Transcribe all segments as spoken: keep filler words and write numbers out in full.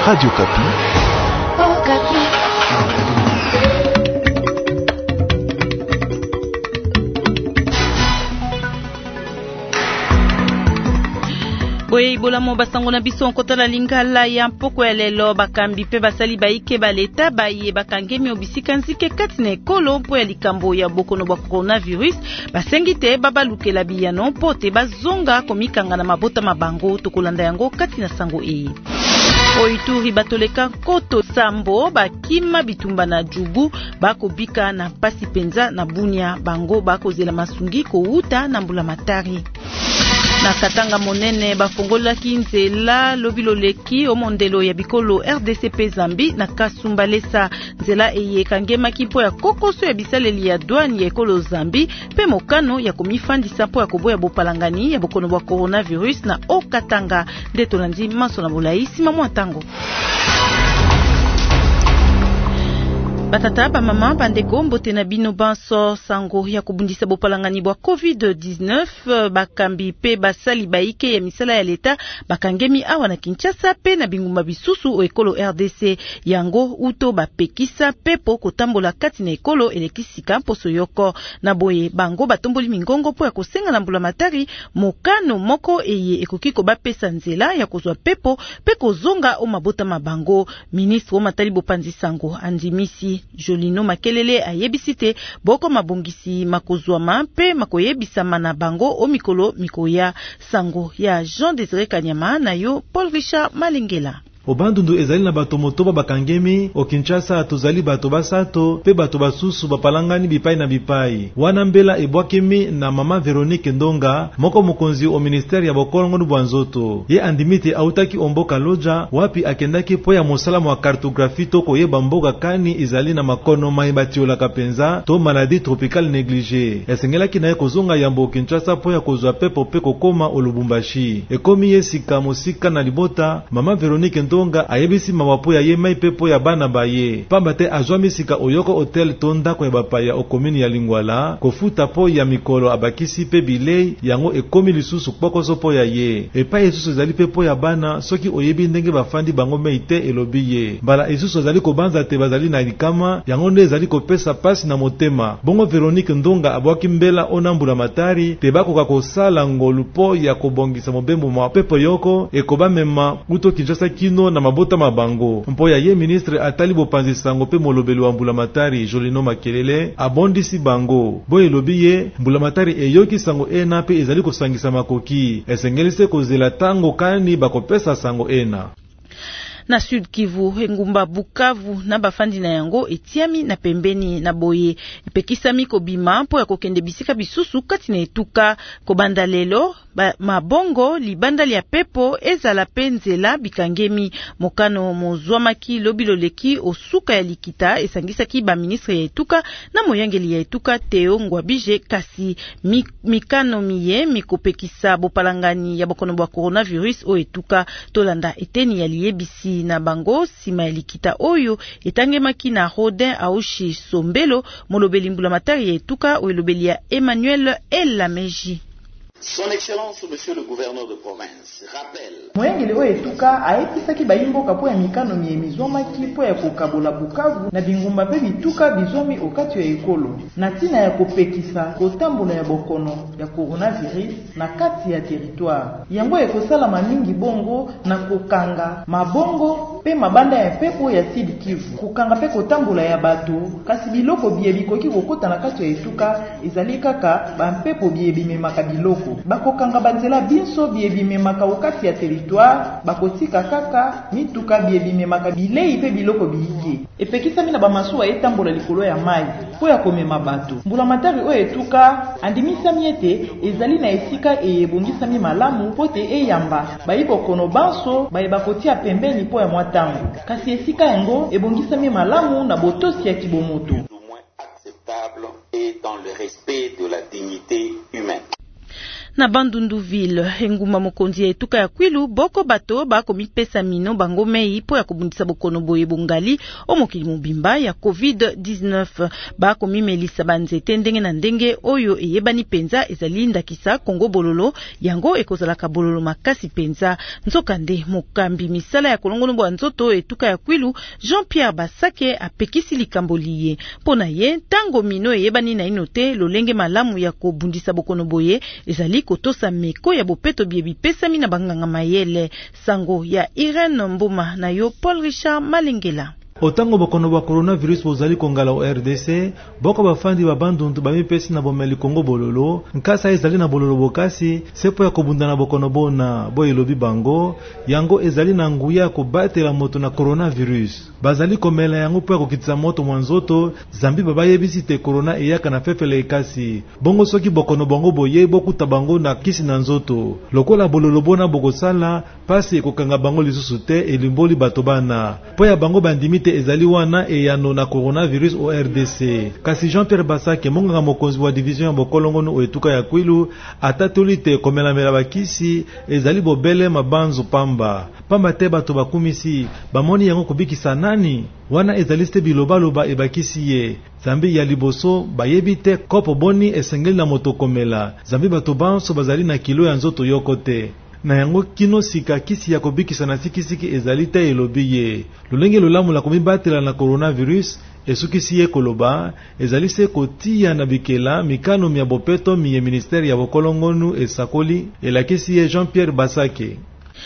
Radio Kapi. Oh, Kapi. Boye ibola mo basango na biso nkota la lingala ya mpoko ya lelo bakambi pe basali baike baleta baye bakangemi obisika nzike kati na ekolo mpo ya likambo ya bokono bwa coronavirus basengi te babalukela biyano mpo te bazonga komikanga na mabota mabango tokolanda yango kati na sango eye. Oituri batoleka koto sambo bakima bitumba na jugu bakobika na pasi penza na bunia bango bakozela masungi kouta na mbula matari. Na Katanga monene bafongolaki nzela lobiloleki omondelo ya bikolo R D C P Zambi na Kasumbalesa nzela eyekangemaki mpo ya kokoso ya bisaleli ya douane ya ekolo Zambi pe mokano ya komifandisa mpo ya koboya bopalangani ya bokono bwa coronavirus na Okatanga nde tolandi maso na bolayi sima mwa tango. Batata ba mama bandeko mbote na bino banso sango ya kubundisa bopalangani bwa covid dix-neuf bakambi pe basali baike ya misala ya leta bakangemi awa na Kinshasa pe na bingumba bisusu o ekolo R D C yango uto bapekisa pepo kotambola kati na ekolo elekisika mposo yoko na boye bango batomboli mingongo po ya kosenga na mbula matari mokano moko eye ekoki ko bapesa nzela ya kozwa pepo pe kozonga o mabota mabango. Ministre o matali bopanzi sango andimisi Jolino Makelele ayebisite boko mabongisi makozwama pe makoyebisama na bango o mikolo mikoya sango ya Jean Désiré Kanyama na yo Paul Richard Malengela. Obandundu ezali na bato motoba bakangemi o Kinshasa tozali bato basato pe bato basusu bapalangani bipai na bipai wana mbela ebwakemi na mama Veronique Ndonga moko mokonzi o ministère ya bokolongo bwa nzoto ye andimite autaki omboka loja wapi akendaki po ya mosalamu wa cartographie to koyeba mboka kani izali na makono mai batiola kapenza to maladie tropicale négligée esengelaki na ye kozonga yambo Kinshasa po ya kozwa pepo pe kokoma o Lubumbashi ekomi yesika mosika na libota mama Veronique Ndonga ayebisi mawapo ya ye mai pepo ya bana baye pamba te azwami sika oyoko hotel tonda ko ya bapaya o komini ya Lingwala kofuta po ya mikolo abakisi pe bilei yango ekomi lisusu kpokoso po ya ye epa yesusu ezali pepo ya bana soki oyebi ndenge bafandi bango meite elobi ye mbala yesusu ezali kobanza te bazali na likama yango nde ezali kopesa pasi na motema bongo Veronique Ndonga abwaki mbela onambula matari te bakoka kosala ngolu po ya kobongisa mobembo mwa pepo yoko ekoba mema uto Kinshasa kino na mabota mabango mpo ya ye ministre atali bopanzi sango pe molobeli wa mbula matari Jolino Makelele abondisi bango boye lobi ye mbula matari eyoki sango ena pe ezali kosangisa makoki esengelise kozela tango kani bakopesa sango ena. Na Sud Kivu, engumba Bukavu na bafandi na yango etiami na pembeni na boye ipekisami kobima mpo ya kokende bisika bisusu kati na etuka kobanda lelo ba, mabongo libanda ya pepo ezala penzela bikangemi mokano mozwamaki lobiloleki osuka ya likita esangisaki ba ministre ya etuka na moyangeli ya etuka Theo Ngwabije kasi mi, mikano miye mikopekisa bopalangani ya bokono bwa coronavirus o etuka tolanda eteni ya liebisi na bango sima likita oyo etangemaki na Rodin Aushi Sombelo molobeli mbula matari ya etuka oelobeli ya Emmanuel Elameji. Son Excellence Monsieur le Gouverneur de Province rappelle moyangeli oyo etuka ayebisaki bayimboka po ya mikano miyemizwamaki po ya kokabola Bukavu na bingumba pe bituka bizomi okati ya ekolo na tina ya kopekisa kotambola ya bokono ya coronavirus na kati ya territoire yango ekosalama mingi bongo na kokanga mabongo pe mabanda ya pepo ya Sud Kivu kokanga pe kotambola ya bato kasi biloko biye bikoki kokota na kati ya etuka ezali kaka bampepo biye bimemaka biloko bakokanga banzela binso biye bimemaka okati ya territoire bakotika kaka mituka biye bimemaka bilei pe biloko biyike epekisami na bamasuwa etambola likolo ya mai po ya komema bato mbula matari oyo etuka andimisami ete ezali na esika eyebongisami malamu po te eyamba bayibokono banso bayeba kotia pembeni po ya mwatango kasi esika yango ebongisami malamu na botosi ya kibomoto et dans le respect de la dignité humaine. Na Bandunduville, enguma mokonzi ya etuka ya Kwilu, boko bato bako mipesa mino bangomei po ya kubundisa bokono boye bungali o mokili mobimba ya covid dix-neuf. Bako mimelisa banzete ndenge na ndenge oyo eyebani penza ezali ndakisa Kongo bololo yango ekozalaka bololo makasi penza. Nzokande mokambi misala ya kolongono nzoto etuka ya Kwilu, Jean-Pierre Basake apekisi likambo liye. Pona ye, tango mino eyebani na inote lolenge malamu ya kobundisa bokono boye ezali kotosa meko ya bopeto biebi pesami na banganga mayele. Sango ya Irene Mbuma na yo Paul Richard Malengela. Otango bokono ba coronavirus bozali kongala o R D C, boko bafandi ba bandundu ba mipesi na bomeli Kongo bololo, nkasa ezali na bololo bokasi, sepo ya kobunda na bokono bona, bo elobi bango, yango ezali na nguya kobatela moto na coronavirus. Bazali komela yango po ya kokitisa moto mwanzoto, zambi baba yebisi te corona eyaka na fefele ekasi. Bongo soki bokono bongo boye bokuta bango na kisi na nzoto. Lokola bololo bona bokosala, pasi ekokanga bango lisusu te elimboli bato bana. Po ya bango bandimi ezali wana eyano na coronavirus o R D C. Kasi Jean-Pierre Basake monganga mokonzi wa division ya bokolongono o etuka ya Kwilu atatoli te komelamela bakisi ezali bobele mabanzo pamba. Pamba te bato bakumisi bamoni yango kobikisa nani? Wana ezali ste bilobaloba ebakisi ye. Zambi ya liboso bayebi te kopo boni esengeli na moto komela. Zambi bato banso bazali na kilo ya nzoto yoko te. Na yango kino sika kisi ya kobikisa na sikisiki ezali te elobi ye. Lolenge lolamu la komibatela na coronavirus esukisi ye koloba ezali se kotia na bikela mikano mia bopeto miye ministeri ya bokolongonu esakoli elakisi ye Jean-Pierre Basake.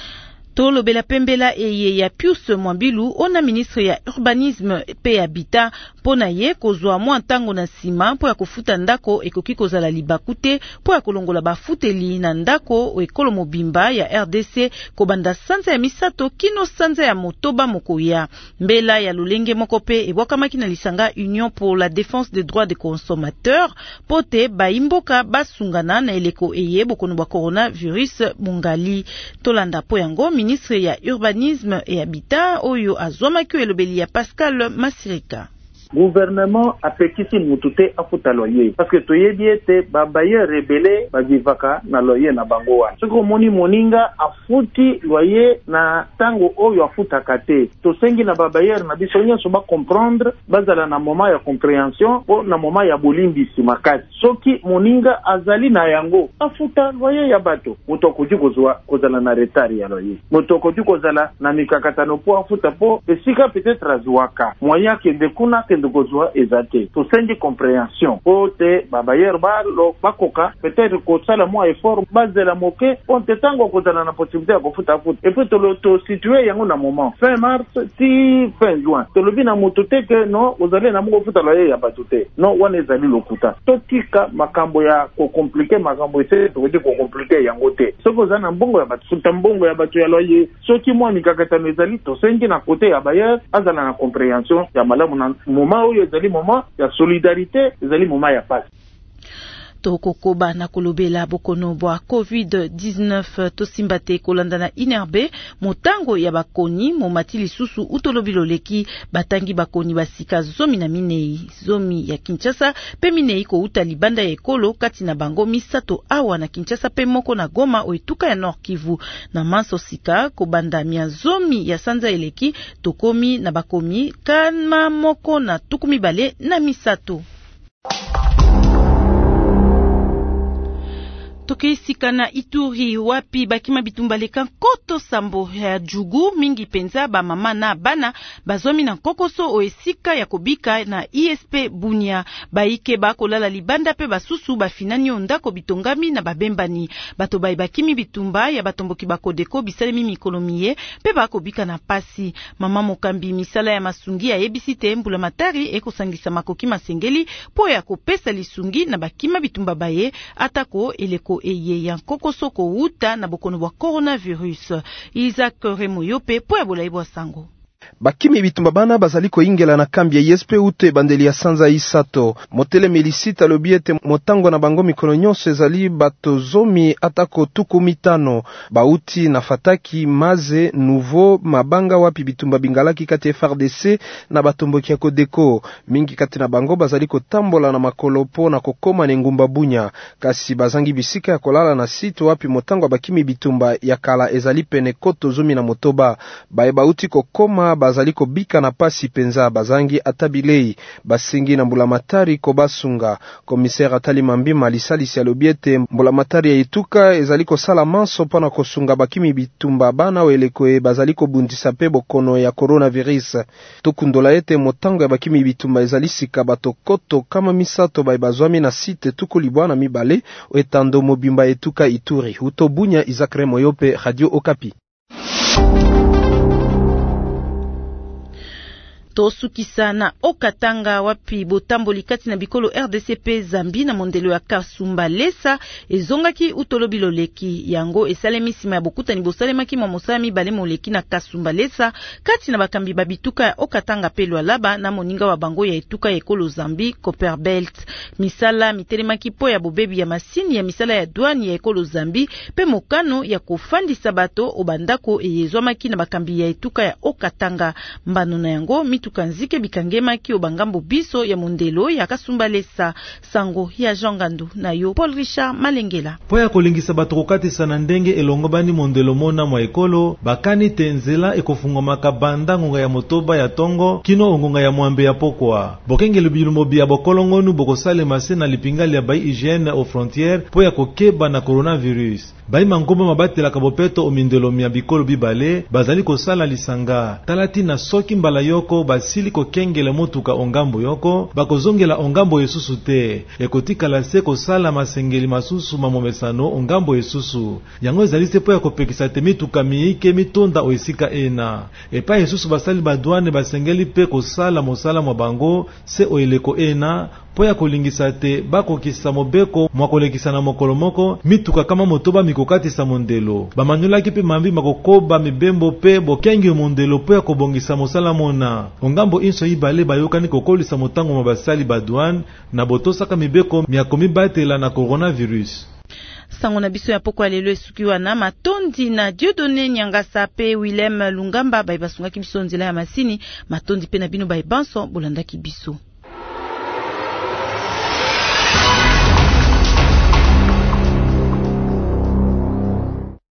Tolo bela pembela eye ya Pius Mwambilu ona ministre ya urbanisme pe habitat pona ye kozwa mwa ntango na sima po ya kofuta ndako ekoki kozala libakute po ya kolongola bafuteli na ndako ekolo mobimba ya R D C kobanda sanza ya misato kino sanza ya motoba mokoya. Mbela ya lolenge moko pe ebwakamaki na lisanga Union pour la défense des droits des consommateurs pote baimboka basungana na eleko eye bokono ba coronavirus mungali. Tolanda po yango ministre ya urbanisme et habitat oyo azwamaki elobeli ya Pascal Masirika. Gouvernement a pekisi mutute afuta loyer parce que toyebi ete babaye rebele bavivaka na loyer na bango wana soko moni moninga afuti loyer na tango oyo afuta kate tosengi na babaye na biso nyonso ba comprendre bazala na moment ya compréhension po na moment ya bolimbisi makasi soki moninga azali na yango afuta loyer ya bato mutoko kozwa kozala na retard ya loyer mutoko kozala na mikakatano po afuta po esika peut-être azwaka moyen kende kuna ndugozwa ezate tosengi compréhension pote babayer ba lo bakoka peut-être ko sala mo effort bazela moke on te tango kozala na possibilité ya kofuta futa et puis to lo to situer yango na moment fin mars ti fin juin to lobi na motote que non ozale na mo futa loyer ya batute non wana ezali lokuta to tika makambo ya ko compliquer makambo ese to ko compliquer yango te soko za na mbongo ya batuta mbongo ya batu ya loyer soki mo mikakatano ezali tosengi na côté ya bayer azala na compréhension ya malamu na moment oyo ezali moment ya solidarité ezali moment ya paix. Tokokoba na kolobela bokono bwa covid dix-neuf tosimbate kolanda na inerbe motango ya bakoni momati lisusu utolobilo leki batangi bakoni basika zomi na minei zomi ya Kinshasa pe minei ko uta libanda ya ekolo kati na bango misato awa na Kinshasa pe moko na Goma oituka ya Nord Kivu na manso sika kobanda mia zomi ya sanza eleki tokomi na bakomi kama moko na tukumi bale na misato. Tokeisika na Ituri wapi bakima bitumbaleka koto sambo ya jugu mingi penza ba mama na bana bazomi na kokoso o esika ya kobika na I S P Bunia baike bakolala libanda pe basusu bafinani ondako bitongami na babembani bato bai bakimi bitumba ya batomboki bakodeko bisalemi mikolomiye pe bakobika na pasi mama mokambi misala ya masungi ya ebisite mbula matari ekosangisa makoki masengeli po ya kopesa lisungi na bakima bitumba baye atako eleko eye ya kokosoko uta na bokono wa coronavirus. Isaac Remoyope po ya bolaibo sango. Bakimi bitumba bana bazali koingela na kambi ya I S P ute bandeli ya sanza isato. Motele Melisita lobiete motango na bango mikono nyonso ezali bato zomi atako tuku mitano. Bauti na Fataki, Maze, Nouveau, Mabanga wapi bitumba bingalaki kati F R D C na batombo kia Kodeko. Mingi kati na bango bazali kotambola na makolopo na kokoma ne ngumba bunya. Kasi bazangi bisika ya kolala na sito wapi motango bakimi bitumba ya kala ezali pene koto zomi na motoba. Bae bauti kokoma bazali kobika na pasi penza bazangi atabilei basengi na mbulamatari kobasunga. Komisera Atali Mambima alisalisi alobiete mbulamatari ya Ituka ezali kosala manso pana kosunga bakimi bitumba bana welekoe bazali kobundisa pe bokono ya coronavirus. Tokundola ete motango ya bakimi bitumba ezali sika bato koto kama misato bae bazwami na site tukulibwana mibale etando mobimba Etuka Ituri. Utobunya Izakre Moyope, Radio Okapi. Tosukisa na Okatanga wapi botamboli kati na bikolo R D C P Zambi na mondelo ya Kasumba Lesa ezongaki utolobi loleki yango esalemisi ya bokutani bosalemaki mwa mosami bale moleki na Kasumba Lesa kati na bakambi babituka ya Okatanga pelwa laba na moninga wa bango ya etuka ya ekolo Zambi Copper Belt. Misala mitelemaki po ya bobebi ya masini ya misala ya douane ya ekolo Zambi pe mokano ya kofandisa bato obandako eyezwamaki na bakambi ya etuka ya Okatanga. Mbano na yango mitu tukanzike bikangema ki obangambo biso ya mondelo ya Kasumba Lesa. Sango ya Jangandu na yo Paul Richard Malengela. Po ya kolingisa bato kokatisa na ndenge elongo bani mondelo mona mwa ekolo bakani tenzela ekofungomaka banda ngonga ya motoba ya tongo kino ngonga ya mwambe ya pokwa. Bokengelo bilumobi ya bokolongonu bokosale mase na lipingali ya bai hygiene aux frontières po ya kokeba na coronavirus. Bai mangomba mabatela kabopeto omindelo mia bikolo bibale bazali kosala lisanga. Talati na soki mbala yoko basili kokengela motuka ongambo yoko bakozongela ongambo yesusu te ekotikala se kosala masengeli masusu mamomesano ongambo yesusu yango ezali se po ya kopekisa te mituka miike mitonda oesika ena epa yesusu basali badouane basengeli pe kosala mosala mwa bango se oeleko ena po ya kolingisa te bakokisa mobeko mwa kolekisa na mokolo moko mituka kama motoba mikokatisa mondelo bamanyolaki pe mambi makokoba mibembo pe bokengi mondelo po ya kobongisa mosala mona ongambo inso ibale bayokani kokolisa motango mabasali badouane na botosaka mibeko miako mibatela na coronavirus. Sango na biso ya pokwa lelo esukiwa na matondi na Dieudonné Nyangasa pe Willem Lungamba baibasungaki biso nzela ya masini matondi pe na bino baibanso bolandaki biso.